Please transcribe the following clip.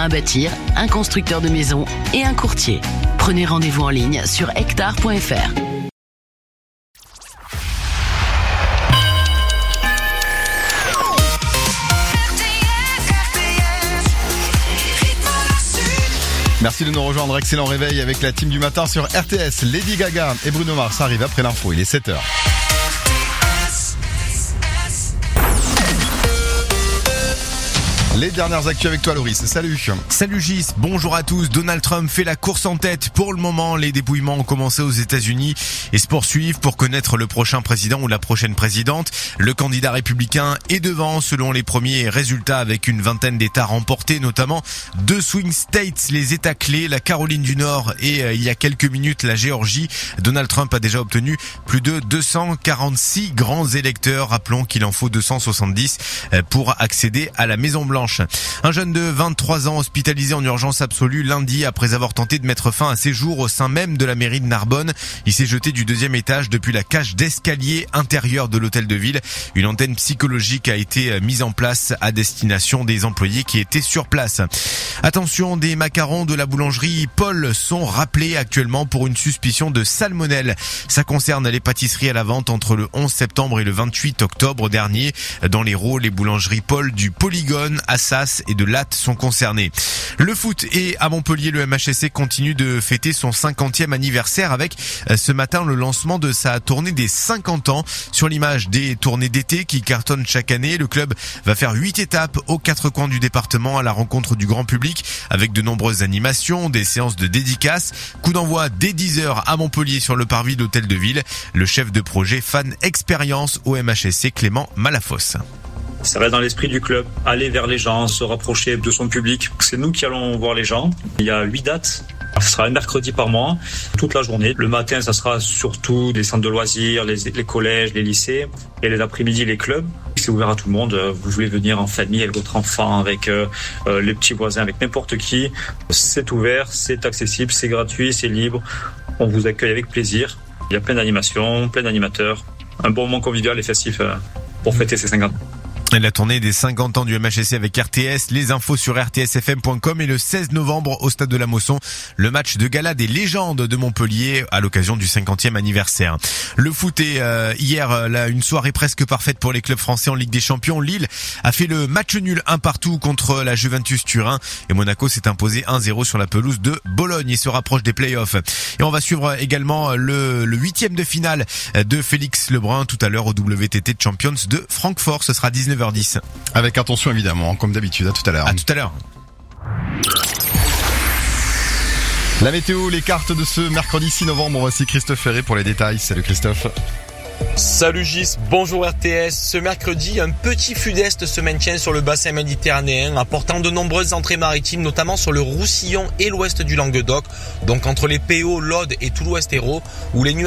à bâtir, un constructeur de maisons et un courtier. Prenez rendez-vous en ligne sur hectare.fr. Merci de nous rejoindre, excellent réveil avec la team du matin sur RTS. Lady Gaga et Bruno Mars arrivent après l'info, il est 7h. Les dernières actus avec toi Loris, salut. Salut Gis, bonjour à tous. Donald Trump fait la course en tête. Pour le moment, les dépouillements ont commencé aux États-Unis et se poursuivent pour connaître le prochain président ou la prochaine présidente. Le candidat républicain est devant selon les premiers résultats avec une vingtaine d'États remportés, notamment 2 swing states, les États clés, la Caroline du Nord et il y a quelques minutes la Géorgie. Donald Trump a déjà obtenu plus de 246 grands électeurs. Rappelons qu'il en faut 270 pour accéder à la Maison-Blanche. Un jeune de 23 ans hospitalisé en urgence absolue lundi après avoir tenté de mettre fin à ses jours au sein même de la mairie de Narbonne. Il s'est jeté du 2e étage depuis la cage d'escalier intérieure de l'hôtel de ville. Une antenne psychologique a été mise en place à destination des employés qui étaient sur place. Attention, des macarons de la boulangerie Paul sont rappelés actuellement pour une suspicion de salmonelle. Ça concerne les pâtisseries à la vente entre le 11 septembre et le 28 octobre dernier. Dans l'Hérault, les boulangeries Paul du Polygone, Assas et de Latte sont concernés. Le foot et à Montpellier, le MHSC continue de fêter son 50e anniversaire avec ce matin le lancement de sa tournée des 50 ans. Sur l'image des tournées d'été qui cartonnent chaque année, le club va faire 8 étapes aux 4 coins du département à la rencontre du grand public avec de nombreuses animations, des séances de dédicaces. Coup d'envoi dès 10h à Montpellier sur le parvis de l'hôtel de ville. Le chef de projet Fan Expérience au MHSC, Clément Malafosse. Ça reste dans l'esprit du club, aller vers les gens, se rapprocher de son public. C'est nous qui allons voir les gens. Il y a 8 dates. Ce sera un mercredi par mois, toute la journée. Le matin, ça sera surtout des centres de loisirs, les collèges, les lycées. Et les après-midi, les clubs. C'est ouvert à tout le monde. Vous voulez venir en famille avec votre enfant, avec les petits voisins, avec n'importe qui. C'est ouvert, c'est accessible, c'est gratuit, c'est libre. On vous accueille avec plaisir. Il y a plein d'animations, plein d'animateurs. Un bon moment convivial et festif pour fêter ces 50 ans. La tournée des 50 ans du MHSC avec RTS, les infos sur rtsfm.com et le 16 novembre au stade de la Mosson, le match de gala des légendes de Montpellier à l'occasion du 50e anniversaire. Le foot est hier une soirée presque parfaite pour les clubs français en Ligue des Champions. Lille a fait le match nul 1-1 contre la Juventus Turin et Monaco s'est imposé 1-0 sur la pelouse de Bologne et se rapproche des playoffs. Et on va suivre également le 8e de finale de Félix Lebrun tout à l'heure au WTT Champions de Francfort. Ce sera 19h10. Avec attention évidemment, comme d'habitude, à tout à l'heure. À tout à l'heure. La météo, les cartes de ce mercredi 6 novembre, voici Christophe Ferré pour les détails. Salut Christophe. Salut Gis, bonjour RTS. Ce mercredi, un petit flux d'est se maintient sur le bassin méditerranéen, apportant de nombreuses entrées maritimes, notamment sur le Roussillon et l'ouest du Languedoc, donc entre les PO, l'Aude et tout l'ouest Hérault, où les nuages